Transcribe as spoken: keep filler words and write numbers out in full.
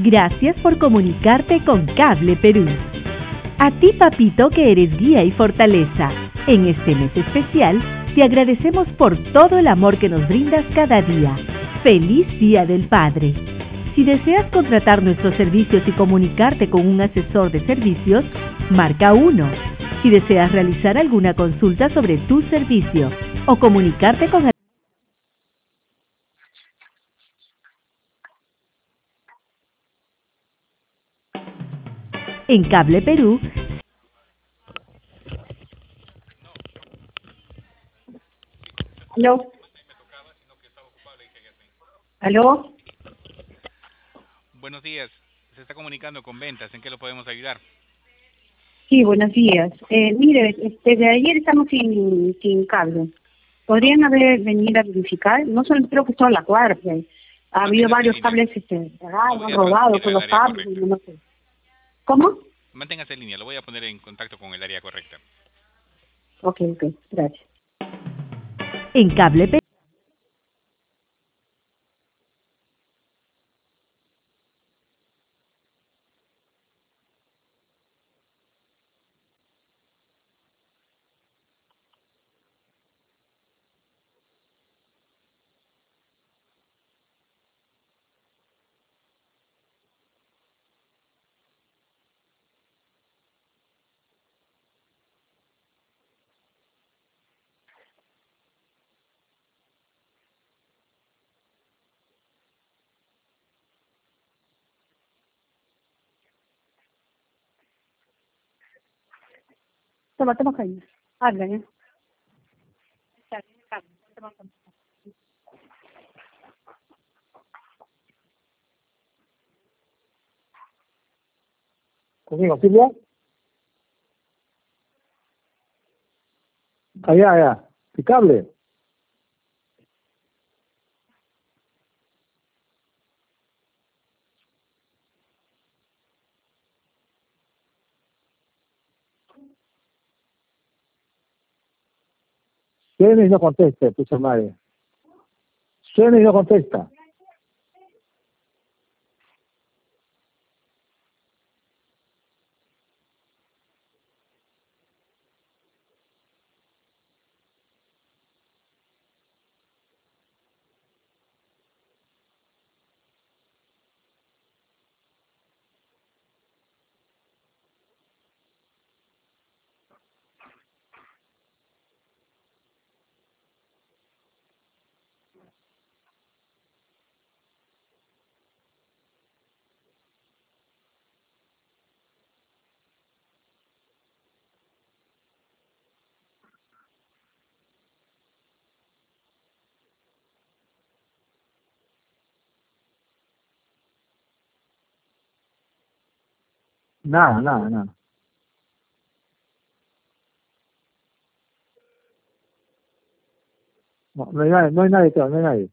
Gracias por comunicarte con Cable Perú. A ti, papito, que eres guía y fortaleza. En este mes especial, te agradecemos por todo el amor que nos brindas cada día. ¡Feliz Día del Padre! Si deseas contratar nuestros servicios y comunicarte con un asesor de servicios, marca uno. Si deseas realizar alguna consulta sobre tu servicio o comunicarte con el en Cable Perú. ¿Aló? ¿Aló? Buenos días, se está comunicando con ventas, ¿en qué lo podemos ayudar? Sí, buenos días. Eh, mire, este, desde ayer estamos sin, sin cable. ¿Podrían haber venido a verificar? No solo creo que toda la cuadra, pues. Ha habido Manténgase en varios línea. cables este, Lo pegados, voy han a robado transferir todos al los área cables, correcta. no sé. ¿Cómo? Manténgase en línea, lo voy a poner en contacto con el área correcta. Ok, ok, gracias. En Cable Perú. Toma, toma, Jaime. Habla, ¿eh? ¿Conmigo, Silvia? Allá, allá. ¿El cable? Suena y no contesta, pucha madre. Suena y no contesta. Nada, nada, nada. No, no hay nadie, no hay nadie, claro, no hay nadie.